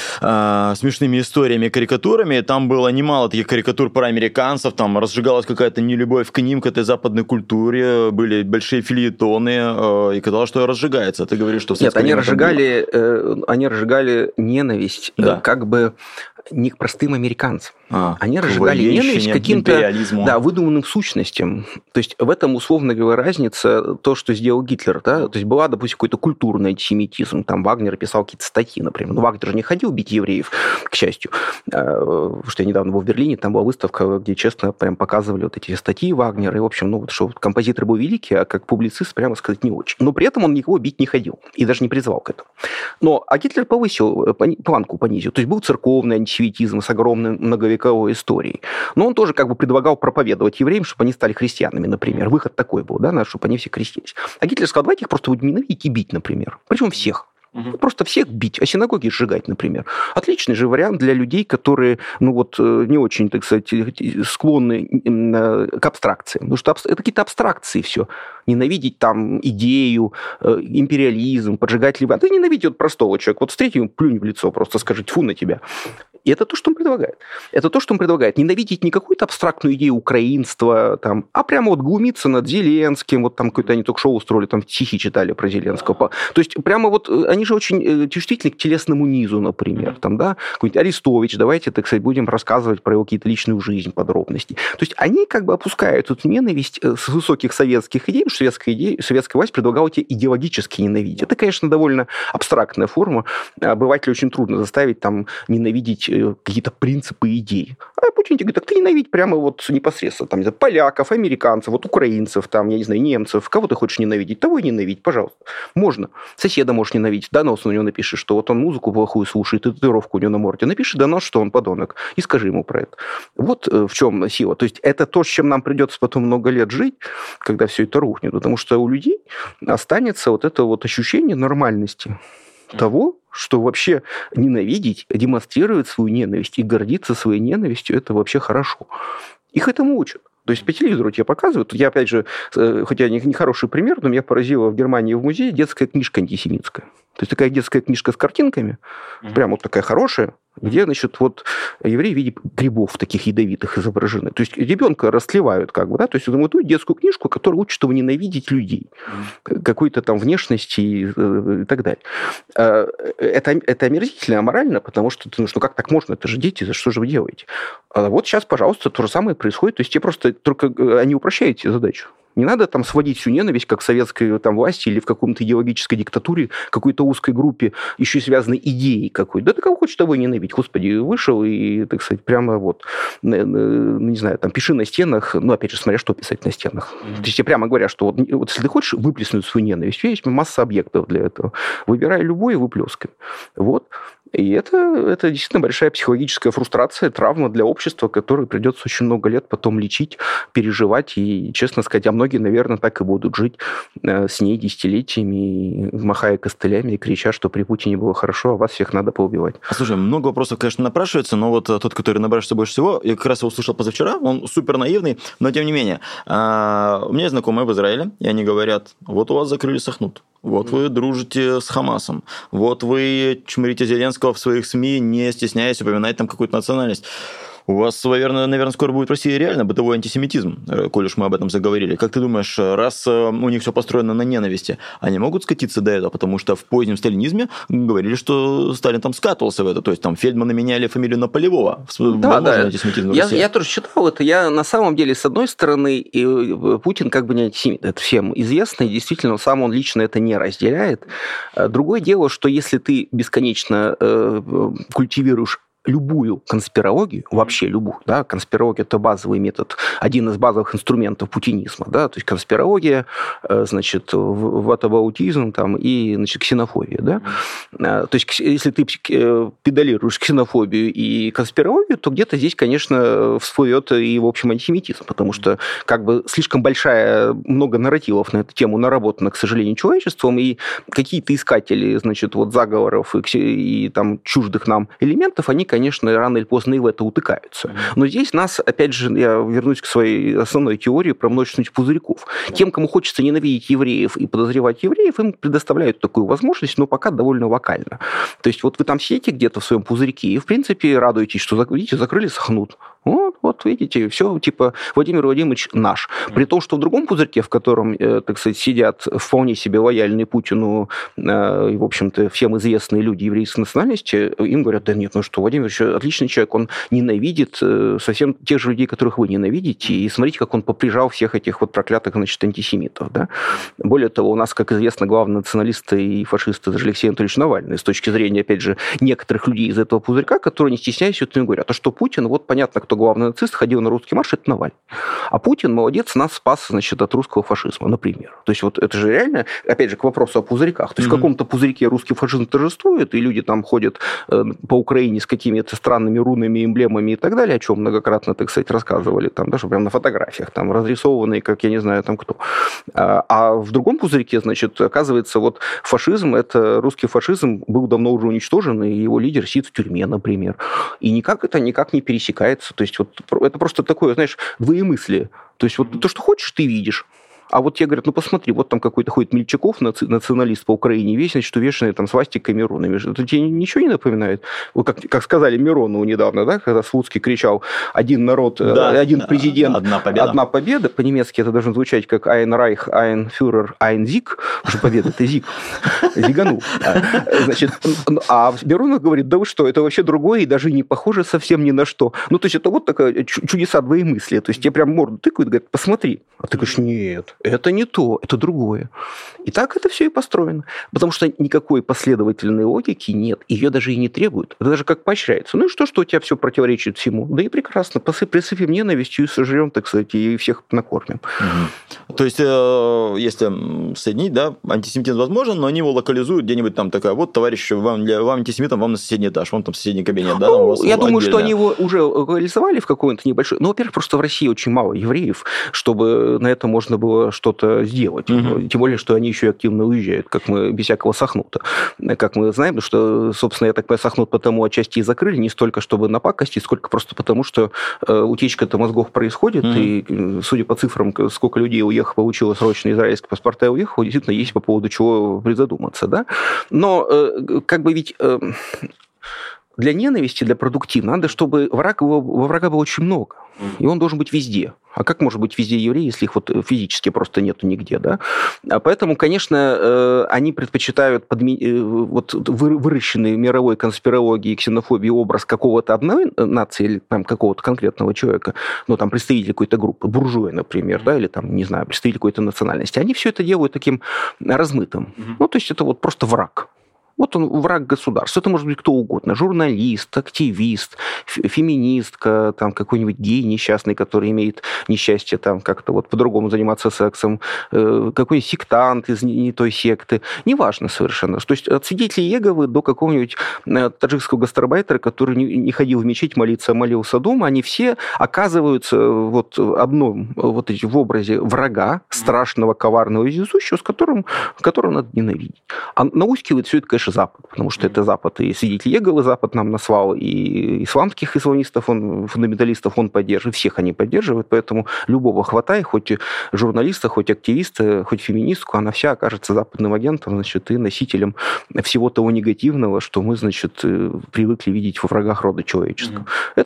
э, смешными историями, карикатурами. Там было немало таких карикатур про американцев. Там разжигалась какая-то нелюбовь к ним, к этой западной культуре. Были большие фельетоны. Э, и казалось, что разжигается. Ты говоришь, что... Нет, они разжигали, э, они разжигали ненависть, да. э, как бы не к простым американцам. А, они разжигали ненависть к каким-то да, выдуманным сущностям. То есть в этом, условно говоря, разница то, что сделал Гитлер. Да? То есть была, допустим, какой-то культурный антисемитизм. Там Вагнер писал какие-то статьи, например. Но Вагнер же не ходил бить евреев, к счастью. Потому что я недавно был в Берлине, там была выставка, где, честно, прям показывали вот эти статьи Вагнера. И, в общем, ну, вот, что композитор был великий, а как публицист, прямо сказать, не очень. Но при этом он никого бить не ходил. И даже не призвал к этому. Но, а Гитлер повысил, планку понизил. То есть был церковный антисемитизм с огромной многовековой историей. Но он тоже как бы предлагал проповедовать евреям, чтобы они стали христианами, например. Выход такой был, да, чтобы они все крестились. А Гитлер сказал, давайте их просто будем ненавидеть и бить, например. Причем всех. Угу. Просто всех бить, а синагоги сжигать, например. Отличный же вариант для людей, которые, ну вот, не очень, так сказать, склонны к абстракциям. Потому что это какие-то абстракции все. Ненавидеть там идею, империализм, поджигать либо... Ты ненавидишь вот простого человека. Вот встретил, плюнь в лицо, просто скажи, тьфу на тебя. И это то, что он предлагает. Это то, что он предлагает. Ненавидеть не какую-то абстрактную идею украинства, там, а прямо вот глумиться над Зеленским. Вот там какое-то они только шоу устроили, там стихи читали про Зеленского. То есть прямо вот они же очень чувствительны к телесному низу, например. Там, да? Какой-нибудь Арестович, давайте, так сказать, будем рассказывать про его какие-то личную жизнь, подробности. То есть они как бы опускают эту ненависть с высоких советских идей, потому что советская, идея, советская власть предлагала тебе идеологически ненавидеть. Это, конечно, довольно абстрактная форма. Обывателю очень трудно заставить там ненавидеть какие-то принципы идей. А Путин тебе говорит, так ты ненавидь прямо вот непосредственно там, поляков, американцев, вот украинцев, там, я не знаю, немцев. Кого ты хочешь ненавидеть? Того и ненавидь, пожалуйста. Можно. Соседа можешь ненавидеть. Донос на него напиши, что вот он музыку плохую слушает, и татуировку у него на морде. Напиши донос, что он подонок. И скажи ему про это. Вот в чем сила. То есть это то, с чем нам придется потом много лет жить, когда все это рухнет. Потому что у людей останется вот это вот ощущение нормальности того, что вообще ненавидеть, демонстрировать свою ненависть и гордиться своей ненавистью, это вообще хорошо. Их этому учат. То есть по телевизору тебе показывают. Я, опять же, хотя не хороший пример, но меня поразило в Германии в музее детская книжка антисемитская. То есть такая детская книжка с картинками, mm-hmm. прям вот такая хорошая, где, значит, вот евреи в виде грибов таких ядовитых изображены. То есть ребенка растлевают как бы, да, то есть вот эту детскую книжку, которая учит его ненавидеть людей, mm-hmm. какой-то там внешности и, и так далее. Это, это омерзительно, аморально, потому что ты, ну как так можно, это же дети, за что же вы делаете? А вот сейчас, пожалуйста, то же самое происходит, то есть тебе просто только они упрощают тебе задачу. Не надо там сводить всю ненависть, как в советской там, власти или в каком-то идеологической диктатуре, какой-то узкой группе, еще и связанной идеей какой-то. Да ты кого хочешь, того и ненавидеть. Господи, вышел и, так сказать, прямо вот, не знаю, там, пиши на стенах, ну, опять же, смотря, что писать на стенах. Mm-hmm. То есть тебе прямо говорят, что вот, вот если ты хочешь выплеснуть свою ненависть, есть масса объектов для этого. Выбирай любой и выплескай. Вот. И это, это действительно большая психологическая фрустрация, травма для общества, которую придется очень много лет потом лечить, переживать. И, честно сказать, а многие, наверное, так и будут жить с ней десятилетиями, махая костылями и крича, что при Путине было хорошо, а вас всех надо поубивать. Слушай, много вопросов, конечно, напрашивается, но вот тот, который напрашивается больше всего, я как раз его услышал позавчера, он супер наивный, но тем не менее. У меня есть знакомые в Израиле, и они говорят, вот у вас закрыли Сахнут. Вот вы дружите с Хамасом. Вот вы чморите Зеленского в своих СМИ, не стесняясь упоминать там какую-то национальность. У вас, наверное, наверное, скоро будет в России реально бытовой антисемитизм, коль уж мы об этом заговорили. Как ты думаешь, раз у них все построено на ненависти, они могут скатиться до этого? Потому что в позднем сталинизме говорили, что Сталин там скатывался в это. То есть там Фельдмана меняли фамилию на Полевого. Да, да. Антисемитизм в я, я тоже читал это. Я на самом деле, с одной стороны, и Путин как бы не антисемит. Это всем известно. И действительно, сам он лично это не разделяет. Другое дело, что если ты бесконечно э, культивируешь любую конспирологию, вообще любую, да, конспирология – это базовый метод, один из базовых инструментов путинизма, да, то есть конспирология, значит, ватабаутизм там, и, значит, ксенофобия, да, то есть если ты педалируешь ксенофобию и конспирологию, то где-то здесь, конечно, всплывет и, в общем, антисемитизм, потому что как бы слишком большая, много нарративов на эту тему наработано, к сожалению, человечеством, и какие-то искатели, значит, вот заговоров и, и там чуждых нам элементов, они, конечно, рано или поздно и в это утыкаются. Но здесь нас, опять же, я вернусь к своей основной теории про множественность пузырьков. Тем, кому хочется ненавидеть евреев и подозревать евреев, им предоставляют такую возможность, но пока довольно локально. То есть вот вы там сидите где-то в своем пузырьке и, в принципе, радуетесь, что, видите, закрыли, сохнут. Вот, вот, видите, все, типа, Владимир Владимирович наш. При том, что в другом пузырьке, в котором, э, так сказать, сидят вполне себе лояльные Путину э, и, в общем-то, всем известные люди еврейской национальности, им говорят, да нет, ну что, Владимир Владимирович отличный человек, он ненавидит э, совсем тех же людей, которых вы ненавидите, и смотрите, как он поприжал всех этих вот проклятых, значит, антисемитов, да. Более того, у нас, как известно, главный националист и фашист это же Алексей Анатольевич Навальный, с точки зрения, опять же, некоторых людей из этого пузырька, которые, не стесняясь, вот им говорят, а что Путин, вот понятно, кто главный нацист, ходил на русский марш, это Навальный. А Путин, молодец, нас спас, значит, от русского фашизма, например. То есть вот это же реально, опять же, к вопросу о пузырьках. То есть mm-hmm. в каком-то пузырьке русский фашизм торжествует, и люди там ходят э, по Украине с какими-то странными рунами, эмблемами и так далее, о чем многократно, так сказать, рассказывали, там даже прямо на фотографиях, там разрисованные, как я не знаю, там кто. А, а в другом пузырьке, значит, оказывается, вот фашизм, это русский фашизм был давно уже уничтожен, и его лидер сидит в тюрьме, например. И никак это никак не пересекается. То есть вот это просто такое, знаешь, двоемыслие. То есть вот то, что хочешь, ты видишь. А вот тебе говорят, ну посмотри, вот там какой-то ходит Мельчаков, наци- националист по Украине, весь, значит, увешанный там свастиками, рунами. Это тебе ничего не напоминает? Вот как, как сказали Миронову недавно, да, когда Слуцкий кричал «один народ, да, один президент, одна победа». одна победа». По-немецки это должно звучать как «ein Reich, ein Führer, ein Sieg». Потому что победа – это Зиг. Зиганул. Значит, а Миронов говорит, да вы что, это вообще другое и даже не похоже совсем ни на что. Ну, то есть это вот такая чудеса двоемыслия. То есть тебе прям морду тыкают и говорят, посмотри. А ты говоришь, нет. Это не то, это другое. И так это все и построено. Потому что никакой последовательной логики нет. Ее даже и не требуют. Это даже как поощряется. Ну и что, что у тебя все противоречит всему? Да и прекрасно. Присыпем ненавистью и сожрем, так сказать, и всех накормим. Угу. То есть, если соединить, да, антисемитизм возможен, но они его локализуют где-нибудь там такая, вот, товарищ, вам, для, вам антисемитам, вам на соседний этаж, вам там соседний кабинет. Да, ну, у вас я думаю, отдельно. Что они его уже локализовали в какой-то небольшой... Ну, во-первых, просто в России очень мало евреев, чтобы на это можно было что-то сделать. Угу. Тем более, что они еще и активно уезжают, как мы, без всякого Сахнута. Как мы знаем, потому что, собственно, я так понимаю, Сахнут потому отчасти и закрыли, не столько, чтобы напакостить, сколько просто потому, что э, утечка-то мозгов происходит, угу. и, судя по цифрам, сколько людей уехало, получило срочно израильские паспорта и уехало, действительно, есть по поводу чего призадуматься, да? Но, э, как бы ведь... Э, для ненависти, для продуктивной, надо, чтобы враг, во врага было очень много. И он должен быть везде. А как может быть везде евреи, если их вот физически просто нету нигде, да? А поэтому, конечно, они предпочитают подми... вот выращенный мировой конспирологией и ксенофобией образ какого-то одной нации или там какого-то конкретного человека, ну, там, представитель какой-то группы, буржуя, например, да, или там, не знаю, представитель какой-то национальности. Они все это делают таким размытым. Mm-hmm. Ну, то есть это вот просто враг. Вот он враг государства. Это может быть кто угодно. Журналист, активист, феминистка, там какой-нибудь гей несчастный, который имеет несчастье там как-то вот по-другому заниматься сексом, какой-нибудь сектант из не той секты. Неважно совершенно. То есть от свидетелей Иеговы до какого-нибудь таджикского гастарбайтера, который не ходил в мечеть молиться, а молился дома, они все оказываются вот одном вот эти в образе врага, страшного, коварного и везущего, с которым, которого надо ненавидеть. А наускивает все это, конечно, Запад, потому что это Запад, и свидетель Иеговы Запад нам наслал, и исламских исламистов, он, фундаменталистов он поддерживает, всех они поддерживают, поэтому любого хватай, хоть журналиста, хоть активиста, хоть феминистку, она вся окажется западным агентом, значит, и носителем всего того негативного, что мы, значит, привыкли видеть во врагах рода человеческого. Mm-hmm. Это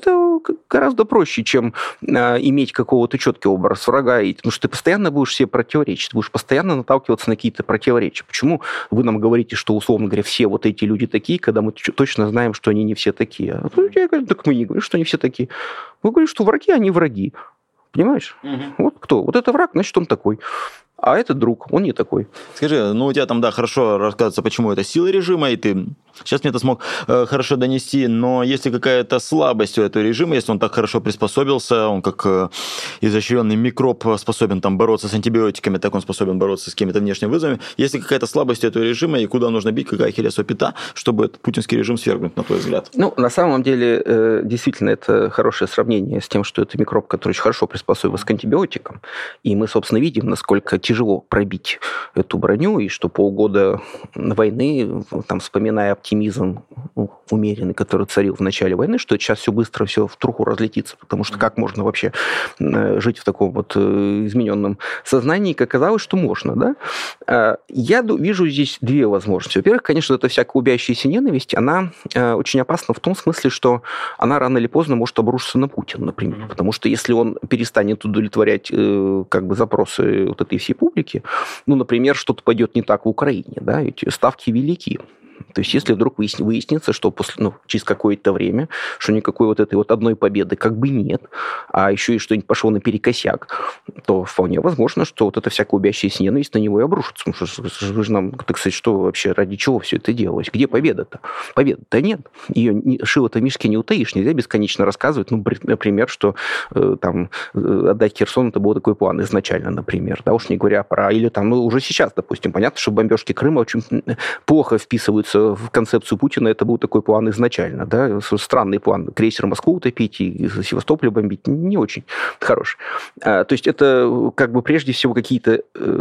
гораздо проще, чем а, иметь какого-то четкого образа врага, и, потому что ты постоянно будешь себе противоречить, ты будешь постоянно наталкиваться на какие-то противоречия. Почему вы нам говорите, что, условно говоря, все вот эти люди такие, когда мы точно знаем, что они не все такие? А я говорю, так мы не говорим, что они все такие. Мы говорим, что враги, они враги. Понимаешь? Угу. Вот кто? Вот это враг, значит, он такой. А этот друг, он не такой. Скажи, ну у тебя там, да, хорошо рассказывается, почему это сила режима, и ты сейчас мне это смог э, хорошо донести, но если какая-то слабость у этого режима, если он так хорошо приспособился, он как э, изощренный микроб способен там бороться с антибиотиками, так он способен бороться с какими-то внешними вызовами, если какая-то слабость у этого режима, и куда нужно бить, какая ахиллесова пята, чтобы этот путинский режим свергнуть, на твой взгляд? Ну, на самом деле, э, действительно, это хорошее сравнение с тем, что это микроб, который очень хорошо приспособился к антибиотикам, и мы, собственно, видим, насколько тяжело пробить эту броню, и что полгода войны, там, вспоминая оптимизм умеренный, который царил в начале войны, что сейчас все быстро, все в труху разлетится, потому что как можно вообще жить в таком вот измененном сознании, как оказалось, что можно, да? Я вижу здесь две возможности. Во-первых, конечно, эта всякая убиящаяся ненависть, она очень опасна в том смысле, что она рано или поздно может обрушиться на Путина, например, потому что если он перестанет удовлетворять как бы запросы вот этой всей публики, ну, например, что-то пойдет не так в Украине, да, ведь ставки велики. То есть, если вдруг выяснится, что после, ну, через какое-то время, что никакой вот этой вот одной победы как бы нет, а еще и что-нибудь пошло наперекосяк, то вполне возможно, что вот эта всякая убиящаяся ненависть на него и обрушится. Потому что вы же нам, так сказать, что вообще, ради чего все это делалось? Где победа-то? Победы-то нет. Ее шило-то в мешке не утаишь. Нельзя бесконечно рассказывать, ну, например, что э, там отдать Херсон, это был такой план изначально, например. Да, уж не говоря про... Или там, ну, уже сейчас, допустим, понятно, что бомбежки Крыма очень плохо вписываются в концепцию Путина, это был такой план изначально, да, странный план. Крейсер Москву утопить и Севастополь бомбить не очень хороший. То есть это как бы прежде всего какие-то,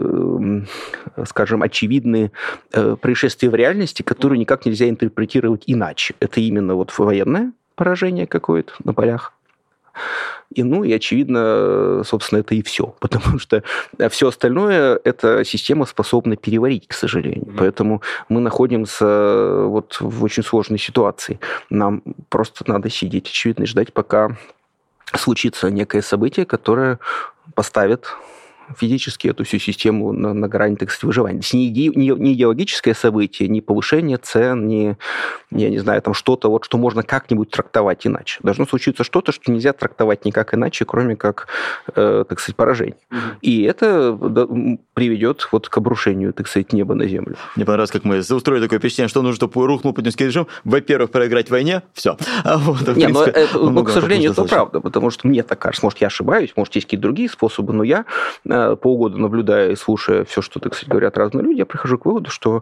скажем, очевидные происшествия в реальности, которые никак нельзя интерпретировать иначе. Это именно вот военное поражение какое-то на полях. И, ну, и, очевидно, собственно, это и все. Потому что все остальное эта система способна переварить, к сожалению. Mm-hmm. Поэтому мы находимся вот в очень сложной ситуации. Нам просто надо сидеть, очевидно, и ждать, пока случится некое событие, которое поставит физически эту всю систему на, на грани, так сказать, выживания. То есть не, иде, не, не идеологическое событие, не повышение цен, не, я не знаю, там что-то, вот, что можно как-нибудь трактовать иначе. Должно случиться что-то, что нельзя трактовать никак иначе, кроме как, э, так сказать, поражение. Угу. И это да, приведет вот к обрушению, так сказать, неба на землю. Мне понравилось, как мы устроили такое впечатление, что нужно, чтобы рухнул путинский режим. Во-первых, проиграть в войне, все. А вот, в не, принципе, но это, ну, к сожалению, это правда, потому что мне так кажется, может, я ошибаюсь, может, есть какие-то другие способы, но я полгода наблюдая и слушая все, что, так сказать, говорят разные люди, я прихожу к выводу, что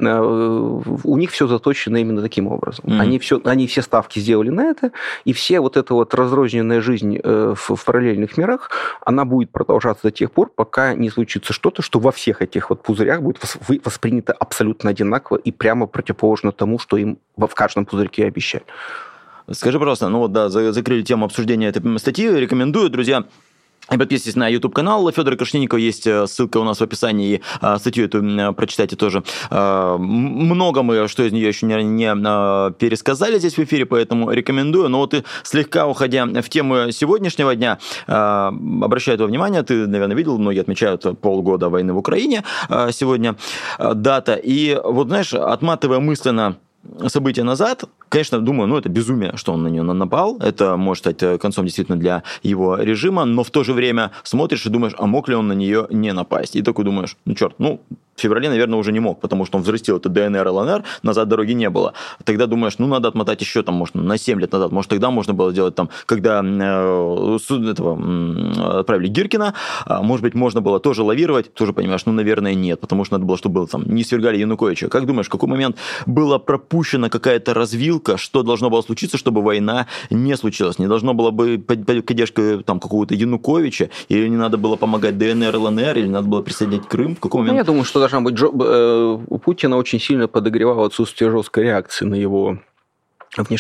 у них все заточено именно таким образом. Mm-hmm. Они, все, они все ставки сделали на это, и все вот эта вот разрозненная жизнь в, в параллельных мирах, она будет продолжаться до тех пор, пока не случится что-то, что во всех этих вот пузырях будет воспринято абсолютно одинаково и прямо противоположно тому, что им в каждом пузырьке обещали. Скажи, пожалуйста, ну вот, да, закрыли тему обсуждения этой статьи, рекомендую, друзья. И подписывайтесь на YouTube-канал Федора Крашенинникова, есть ссылка у нас в описании, и а, статью эту прочитайте тоже. А, много мы, что из нее еще не, не а, пересказали здесь в эфире, поэтому рекомендую. Но вот и слегка уходя в тему сегодняшнего дня, а, обращаю твое внимание, ты, наверное, видел, многие отмечают полгода войны в Украине а, сегодня, а, дата. И вот, знаешь, отматывая мысленно события назад, конечно, думаю, ну, это безумие, что он на нее напал. Это может стать концом действительно для его режима, но в то же время смотришь и думаешь, а мог ли он на нее не напасть? И такой думаешь, ну, черт, ну, в феврале, наверное, уже не мог, потому что он взрастил это ДНР, ЛНР, назад дороги не было. Тогда думаешь, ну, надо отмотать еще, там, может, на семь лет назад, может, тогда можно было сделать, там, когда э, этого, э, отправили Гиркина, э, может быть, можно было тоже лавировать, тоже понимаешь, ну, наверное, нет, потому что надо было, чтобы было, там, не свергали Януковича. Как думаешь, в какой момент была пропущена какая-то развилка, что должно было случиться, чтобы война не случилась? Не должно было бы поддержка, там, какого-то Януковича, или не надо было помогать ДНР, ЛНР, или надо было присоединять Крым? В каком момент? Ну, я думаю, что должна быть... У Путина очень сильно подогревало отсутствие жесткой реакции на его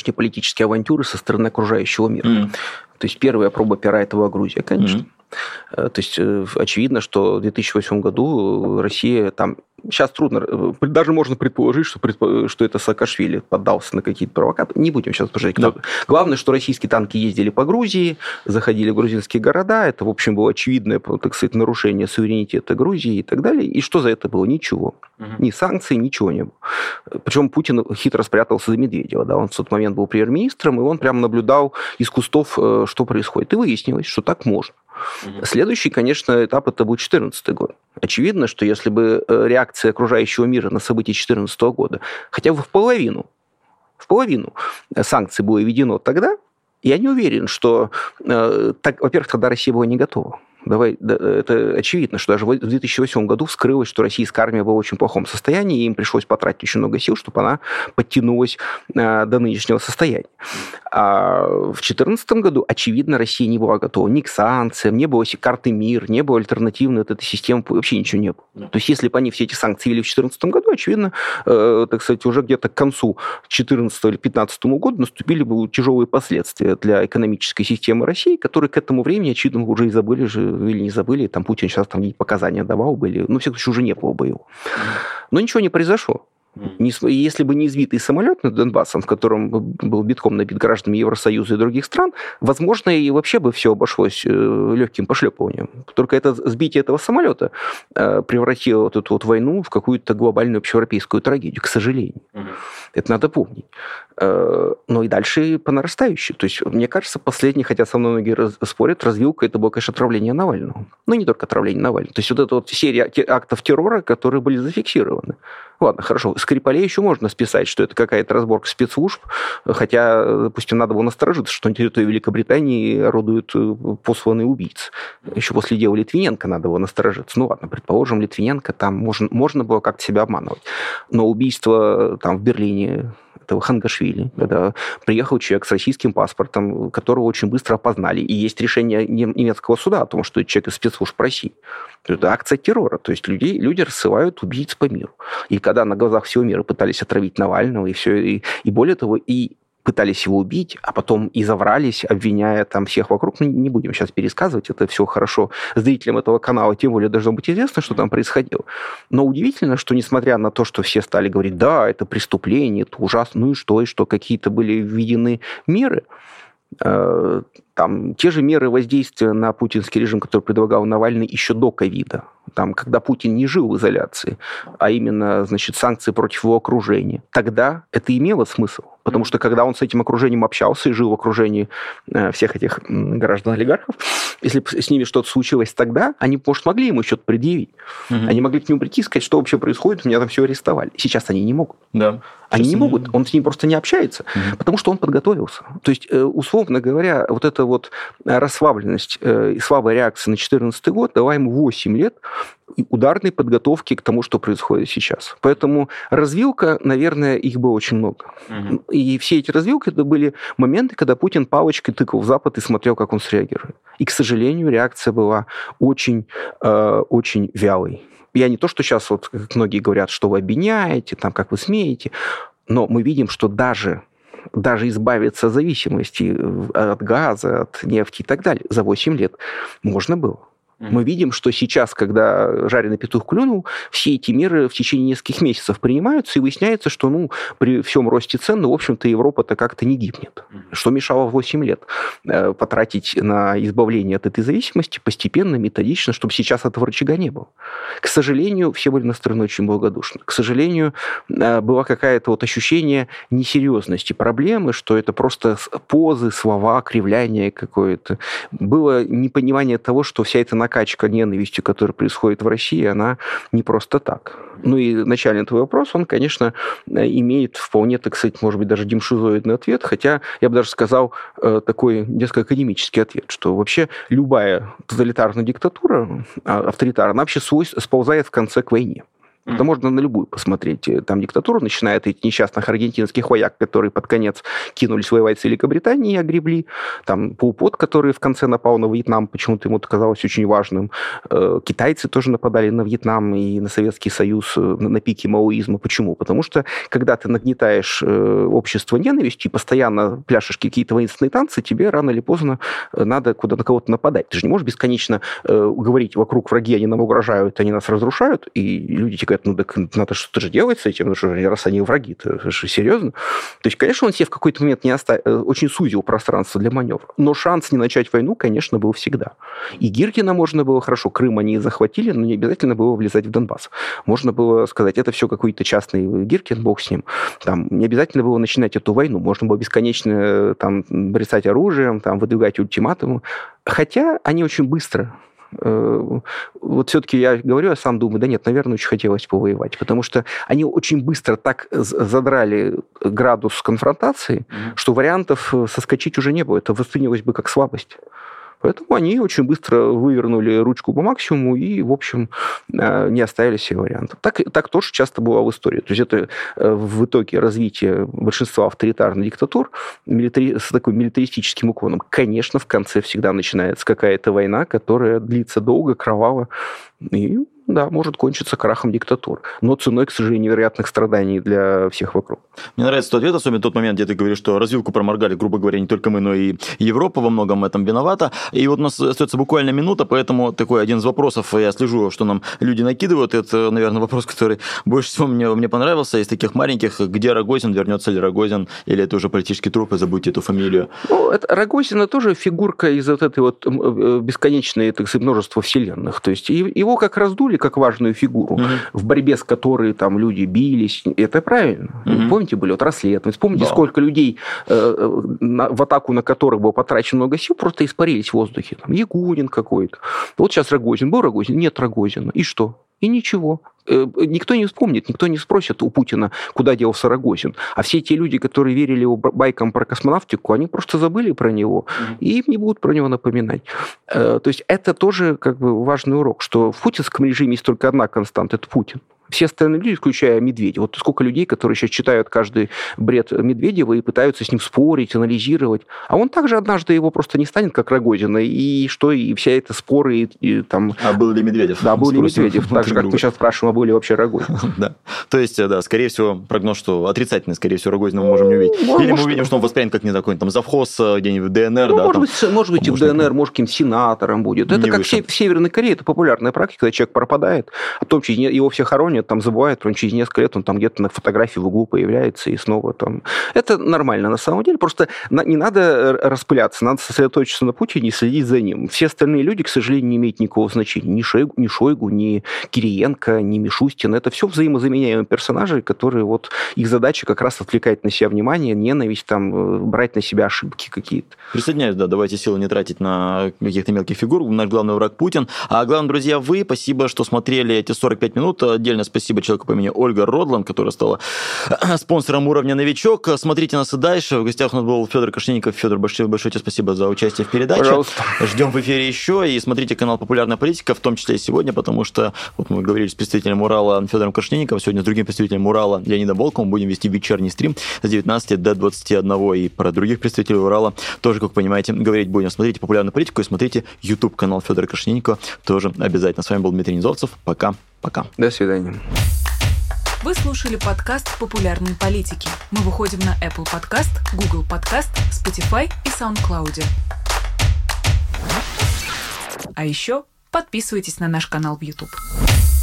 внешнеполитические авантюры со стороны окружающего мира. Mm. То есть первая проба пера – это была Грузия, конечно. То есть очевидно, что в две тысячи восьмом году Россия там... Сейчас трудно, даже можно предположить, что, предпо... что это Саакашвили поддался на какие-то провокации. Не будем сейчас обсуждать. Да. Главное, что российские танки ездили по Грузии, заходили в грузинские города. Это, в общем, было очевидное, так сказать, нарушение суверенитета Грузии и так далее. И что за это было? Ничего. Угу. Ни санкций, ничего не было. Причем Путин хитро спрятался за Медведева. Да? Он в тот момент был премьер-министром, и он прямо наблюдал из кустов, что происходит. И выяснилось, что так можно. Угу. Следующий, конечно, этап это будет две тысячи четырнадцатый год. Очевидно, что если бы реакция окружающего мира на события две тысячи четырнадцатого года хотя бы в половину, в половину санкций было введено тогда, я не уверен, что, так, во-первых, тогда Россия была не готова. Давай, да, это очевидно, что даже в две тысячи восьмом году вскрылось, что российская армия была в очень плохом состоянии, и им пришлось потратить очень много сил, чтобы она подтянулась а, до нынешнего состояния. А в две тысячи четырнадцатом году, очевидно, Россия не была готова ни к санкциям, не было карты МИР, не было альтернативной вот этой системы, вообще ничего не было. Да. То есть, если бы они все эти санкции ввели в две тысячи четырнадцатом году, очевидно, э, так сказать, уже где-то к концу две тысячи четырнадцатого или две тысячи пятнадцатому году наступили бы тяжелые последствия для экономической системы России, которые к этому времени, очевидно, уже и забыли же, или не забыли, там Путин сейчас там показания давал были, ну, в всяком случае, уже не было бы его. Но ничего не произошло. Если бы не избитый самолет над Донбассом, в котором был битком набит гражданами Евросоюза и других стран, возможно, и вообще бы все обошлось легким пошлепыванием. Только это сбитие этого самолета превратило вот эту вот войну в какую-то глобальную общеевропейскую трагедию, к сожалению. Угу. Это надо помнить. Но и дальше по нарастающей. То есть, мне кажется, последний, хотя со мной многие спорят, развилка это было, конечно, отравление Навального. Но не только отравление Навального. То есть, вот эта вот серия актов террора, которые были зафиксированы. Ладно, хорошо. Скрипалей еще можно списать, что это какая-то разборка спецслужб, хотя, допустим, надо было насторожиться, что на территории Великобритании орудуют посланные убийцы. Еще после дела Литвиненко надо было насторожиться. Ну ладно, предположим, Литвиненко там можно, можно было как-то себя обманывать. Но убийство там в Берлине этого Хангашвили, когда приехал человек с российским паспортом, которого очень быстро опознали, и есть решение немецкого суда о том, что это человек из спецслужб России. Это акция террора, то есть людей, люди рассылают убийц по миру. И когда на глазах всего мира пытались отравить Навального, и все, и, и более того, и пытались его убить, а потом и заврались, обвиняя там всех вокруг. Ну, не будем сейчас пересказывать, это все хорошо. Зрителям этого канала тем более должно быть известно, что там происходило. Но удивительно, что несмотря на то, что все стали говорить, да, это преступление, это ужасно, ну и что, и что, какие-то были введены меры, э, там, те же меры воздействия на путинский режим, который предлагал Навальный еще до ковида, там, когда Путин не жил в изоляции, а именно, значит, санкции против его окружения, тогда это имело смысл. Потому что когда он с этим окружением общался и жил в окружении всех этих граждан-олигархов, если бы с ними что-то случилось тогда, они, может, могли ему что-то предъявить. Угу. Они могли к нему прийти и сказать, что вообще происходит, меня там все арестовали. Сейчас они не могут. Да. Они не могут, он с ним просто не общается, угу. потому что он подготовился. То есть, условно говоря, вот эта вот расслабленность и слабая реакция на две тысячи четырнадцатый год дала ему восемь лет ударной подготовки к тому, что происходит сейчас. Поэтому развилка, наверное, их было очень много. Угу. И все эти развилки, это были моменты, когда Путин палочкой тыкал в Запад и смотрел, как он среагирует. И, к сожалению, реакция была очень, э, очень вялой. Я не то, что сейчас, вот, как многие говорят, что вы обвиняете, там, как вы смеете, но мы видим, что даже, даже избавиться от зависимости от газа, от нефти и так далее за восемь лет можно было. Мы видим, что сейчас, когда жареный петух клюнул, все эти меры в течение нескольких месяцев принимаются, и выясняется, что ну, при всем росте цен, ну, в общем-то, Европа-то как-то не гибнет. Что мешало восемь лет потратить на избавление от этой зависимости постепенно, методично, чтобы сейчас этого рычага не было. К сожалению, все были настроены очень благодушно. К сожалению, было какое-то вот ощущение несерьезности проблемы, что это просто позы, слова, кривляние какое-то. Было непонимание того, что вся эта накачка ненависти, которая происходит в России, она не просто так. Ну и начальный твой вопрос, он, конечно, имеет вполне, так сказать, может быть, даже демшизоидный ответ, хотя я бы даже сказал такой несколько академический ответ, что вообще любая тоталитарная диктатура, авторитарная, она вообще свой, сползает в конце к войне. Mm-hmm. Это можно на любую посмотреть. Там диктатуру, начиная от этих несчастных аргентинских вояк, которые под конец кинулись воевать с Великобританией и огребли. Там Пол Пот, который в конце напал на Вьетнам, почему-то ему это казалось очень важным. Китайцы тоже нападали на Вьетнам и на Советский Союз на пике маоизма. Почему? Потому что, когда ты нагнетаешь общество ненавистью и постоянно пляшешь какие-то воинственные танцы, тебе рано или поздно надо куда на кого-то нападать. Ты же не можешь бесконечно говорить, вокруг враги, они нам угрожают, они нас разрушают, и люди тебе говорят, ну так надо что-то же делать с этим, ну что, раз они враги, это же серьезно. То есть, конечно, он себе в какой-то момент не оставил, очень сузил пространство для маневра, но шанс не начать войну, конечно, был всегда. И Гиркина можно было, хорошо, Крым они захватили, но не обязательно было влезать в Донбасс. Можно было сказать, это все какой-то частный Гиркин, бог с ним. Там, не обязательно было начинать эту войну, можно было бесконечно там, бросать оружием, там, выдвигать ультиматумы. Хотя они очень быстро... Вот все-таки я говорю, я сам думаю, да нет, наверное, очень хотелось повоевать, потому что они очень быстро так задрали градус конфронтации, mm-hmm. что вариантов соскочить уже не было. Это воспринялось бы как слабость. Поэтому они очень быстро вывернули ручку по максимуму и, в общем, не оставили себе вариантов. Так, так тоже часто было в истории. То есть это в итоге развитие большинства авторитарных диктатур милитари... с таким милитаристическим уклоном. Конечно, в конце всегда начинается какая-то война, которая длится долго, кроваво, и... да, может кончиться крахом диктатур, но ценой, к сожалению, невероятных страданий для всех вокруг. Мне нравится тот ответ, особенно тот момент, где ты говоришь, что развилку проморгали, грубо говоря, не только мы, но и Европа во многом этом виновата. И вот у нас остается буквально минута, поэтому такой один из вопросов, я слежу, что нам люди накидывают, это, наверное, вопрос, который больше всего мне, мне понравился из таких маленьких, где Рогозин, вернется ли Рогозин, или это уже политический труп, и забудьте эту фамилию. Ну, это, Рогозин тоже фигурка из вот этой вот бесконечной, так сказать, множества вселенных. То есть его как раздули, как важную фигуру, угу. в борьбе с которой там люди бились. Это правильно. Угу. Помните, были вот расследования. Помните, да. сколько людей, э, на, в атаку на которых было потрачено много сил, просто испарились в воздухе. Там Ягунин какой-то. Вот сейчас Рогозин. Был Рогозин? Нет Рогозина. И что? И ничего. Никто не вспомнит, никто не спросит у Путина, куда делся Рогозин. А все те люди, которые верили байкам про космонавтику, они просто забыли про него, mm-hmm. и им не будут про него напоминать. То есть это тоже как бы важный урок, что в путинском режиме есть только одна константа – это Путин. Все остальные люди, включая Медведева. Вот сколько людей, которые сейчас читают каждый бред Медведева и пытаются с ним спорить, анализировать. А он также однажды его просто не станет, как Рогозина. И что, и вся эта споры... И, и, там... А был ли Медведев? Да, был ли Медведев. Так же, как мы сейчас спрашиваем, а был ли вообще Рогозин. Да. То есть, да, скорее всего, прогноз, что отрицательный, скорее всего, Рогозина мы можем не увидеть. Или мы увидим, что он воспринят как, не знаю, там завхоз где-нибудь в ДНР. Может быть, и в ДНР, может, каким-то сенатором будет. Это как в Северной Корее, это популярная практика, когда человек пропадает, а потом его все хоронят, там забывают, потом через несколько лет он там где-то на фотографии в углу появляется и снова там... Это нормально на самом деле, просто не надо распыляться, надо сосредоточиться на Путине и следить за ним. Все остальные люди, к сожалению, не имеют никакого значения. Ни Шойгу, ни, Шойгу, ни Кириенко, ни Мишустин. Это все взаимозаменяемые персонажи, которые вот их задача как раз отвлекать на себя внимание, ненависть, там, брать на себя ошибки какие-то. Присоединяюсь, да, давайте силы не тратить на каких-то мелких фигур. Наш главный враг Путин. А главное, друзья, вы. Спасибо, что смотрели эти сорок пять минут. Отдельно спасибо человеку по имени Ольга Родланд, которая стала спонсором уровня «Новичок». Смотрите нас и дальше. В гостях у нас был Федор Кашненников. Федор, большое, большое тебе спасибо за участие в передаче. Пожалуйста. Ждем в эфире еще. И смотрите канал «Популярная политика», в том числе и сегодня, потому что вот мы говорили с представителем Урала Федором Кашненниковым, сегодня с другим представителем Урала Леонидом Волковым будем вести вечерний стрим с девятнадцати до двадцати одного. И про других представителей Урала тоже, как вы понимаете, говорить будем. Смотрите «Популярную политику» и смотрите YouTube-канал Федора Кашненникова тоже обязательно. С вами был Дмитрий Низовцев. Пока. Пока. До свидания. Вы слушали подкаст «Популярные политики». Мы выходим на Apple Podcast, Google Podcast, Spotify и SoundCloud. А еще подписывайтесь на наш канал в YouTube.